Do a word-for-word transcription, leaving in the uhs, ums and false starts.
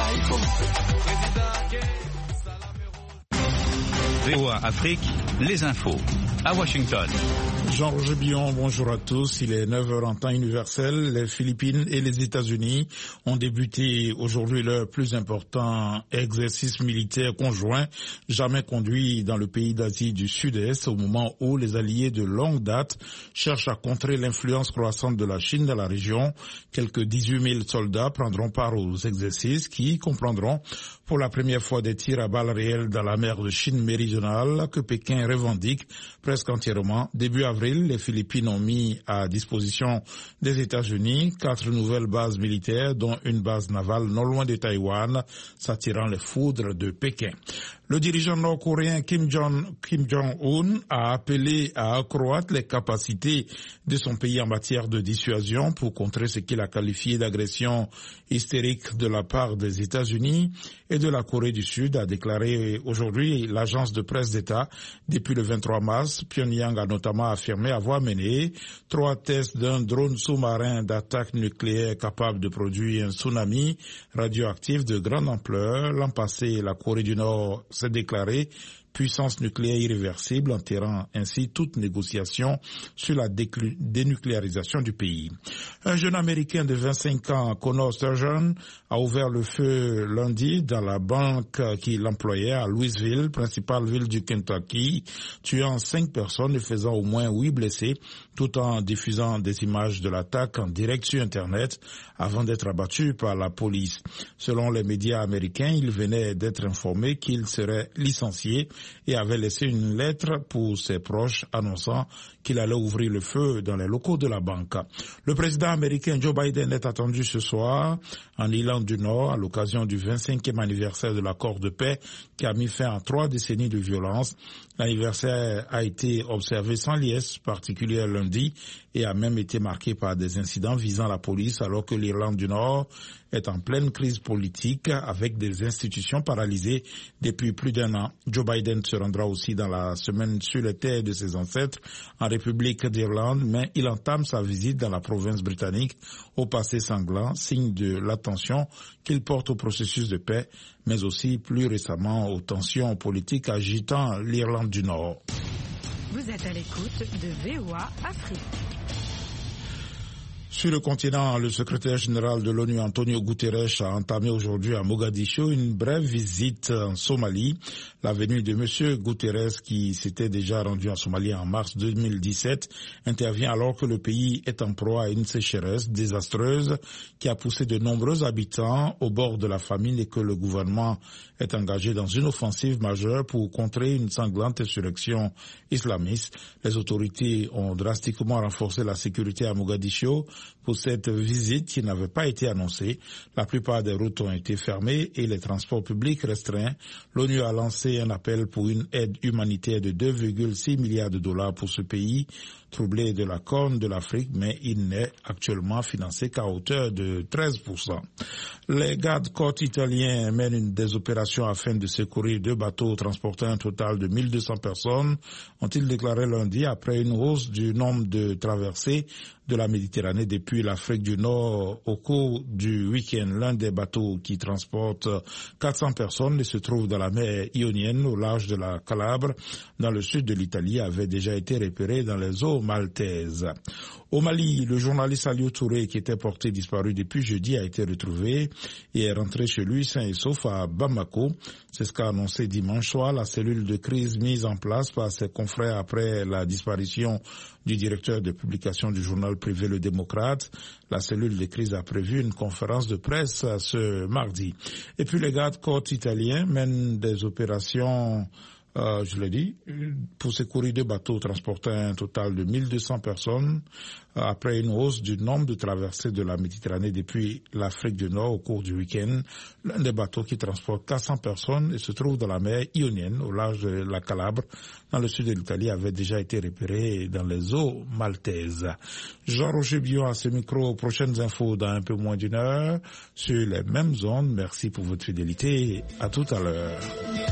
V O A Afrique, les infos. À Washington. Jean-Roger Billon, bonjour à tous. Il est neuf heures en temps universel. Les Philippines et les États-Unis ont débuté aujourd'hui leur plus important exercice militaire conjoint jamais conduit dans le pays d'Asie du Sud-Est au moment où les alliés de longue date cherchent à contrer l'influence croissante de la Chine dans la région. Quelques dix-huit mille soldats prendront part aux exercices qui comprendront pour la première fois des tirs à balles réelles dans la mer de Chine méridionale que Pékin revendique presque entièrement. Début avril, les Philippines ont mis à disposition des États-Unis quatre nouvelles bases militaires, dont une base navale non loin de Taïwan, s'attirant les foudres de Pékin. Le dirigeant nord-coréen Kim Jong, Kim Jong-un a appelé à accroître les capacités de son pays en matière de dissuasion pour contrer ce qu'il a qualifié d'agression hystérique de la part des États-Unis et de la Corée du Sud, a déclaré aujourd'hui l'agence de presse d'État. Depuis le vingt-trois mars, Pyongyang a notamment affirmé avoir mené trois tests d'un drone sous-marin d'attaque nucléaire capable de produire un tsunami radioactif de grande ampleur. L'an passé, la Corée du Nord s'est déclarée puissance nucléaire irréversible, enterrant ainsi toute négociation sur la dénucléarisation du pays. Un jeune Américain de vingt-cinq ans, Connor Sturgeon, a ouvert le feu lundi dans la banque qui l'employait à Louisville, principale ville du Kentucky, tuant cinq personnes et faisant au moins huit blessés, tout en diffusant des images de l'attaque en direct sur Internet avant d'être abattu par la police. Selon les médias américains, il venait d'être informé qu'il serait licencié et avait laissé une lettre pour ses proches annonçant qu'il allait ouvrir le feu dans les locaux de la banque. Le président américain Joe Biden est attendu ce soir en Irlande du Nord à l'occasion du vingt-cinquième anniversaire de l'accord de paix qui a mis fin à trois décennies de violence. L'anniversaire a été observé sans liesse particulière lundi et a même été marqué par des incidents visant la police alors que l'Irlande du Nord est en pleine crise politique avec des institutions paralysées depuis plus d'un an. Joe Biden se rendra aussi dans la semaine sur les terres de ses ancêtres en République d'Irlande, mais il entame sa visite dans la province britannique au passé sanglant, signe de l'attention qu'il porte au processus de paix, mais aussi plus récemment aux tensions politiques agitant l'Irlande du Nord. Vous êtes à l'écoute de V O A Afrique. Sur le continent, le secrétaire général de l'ONU, Antonio Guterres, a entamé aujourd'hui à Mogadiscio une brève visite en Somalie. La venue de M. Guterres, qui s'était déjà rendu en Somalie en mars deux mille dix-sept, intervient alors que le pays est en proie à une sécheresse désastreuse qui a poussé de nombreux habitants au bord de la famine et que le gouvernement est engagé dans une offensive majeure pour contrer une sanglante insurrection islamiste. Les autorités ont drastiquement renforcé la sécurité à Mogadiscio pour cette visite qui n'avait pas été annoncée. La plupart des routes ont été fermées et les transports publics restreints. L'ONU a lancé un appel pour une aide humanitaire de deux virgule six milliards de dollars pour ce pays troublé de la Corne de l'Afrique, mais il n'est actuellement financé qu'à hauteur de treize pour cent. Les gardes-côtes italiens mènent une des opérations afin de secourir deux bateaux transportant un total de mille deux cents personnes, ont-ils déclaré lundi après une hausse du nombre de traversées de la Méditerranée depuis l'Afrique du Nord au cours du week-end. L'un des bateaux qui transporte quatre cents personnes et se trouve dans la mer Ionienne au large de la Calabre, dans le sud de l'Italie, avait déjà été repéré dans les eaux maltaises. Au Mali, le journaliste Aliou Touré, qui était porté disparu depuis jeudi, a été retrouvé et est rentré chez lui sain et sauf à Bamako. C'est ce qu'a annoncé dimanche soir la cellule de crise mise en place par ses confrères après la disparition du directeur de publication du journal privé Le Démocrate. La cellule de crise a prévu une conférence de presse ce mardi. Et puis les gardes-côtes italiens mènent des opérations Euh, je l'ai dit, pour secourir deux bateaux transportant un total de mille deux cents personnes euh, après une hausse du nombre de traversées de la Méditerranée depuis l'Afrique du Nord au cours du week-end. L'un des bateaux qui transporte quatre cents personnes et se trouve dans la mer Ionienne au large de la Calabre, dans le sud de l'Italie, avait déjà été repéré dans les eaux maltaises. Jean-Roger Billon à ce micro. Prochaines infos dans un peu moins d'une heure sur les mêmes ondes. Merci pour votre fidélité. À tout à l'heure.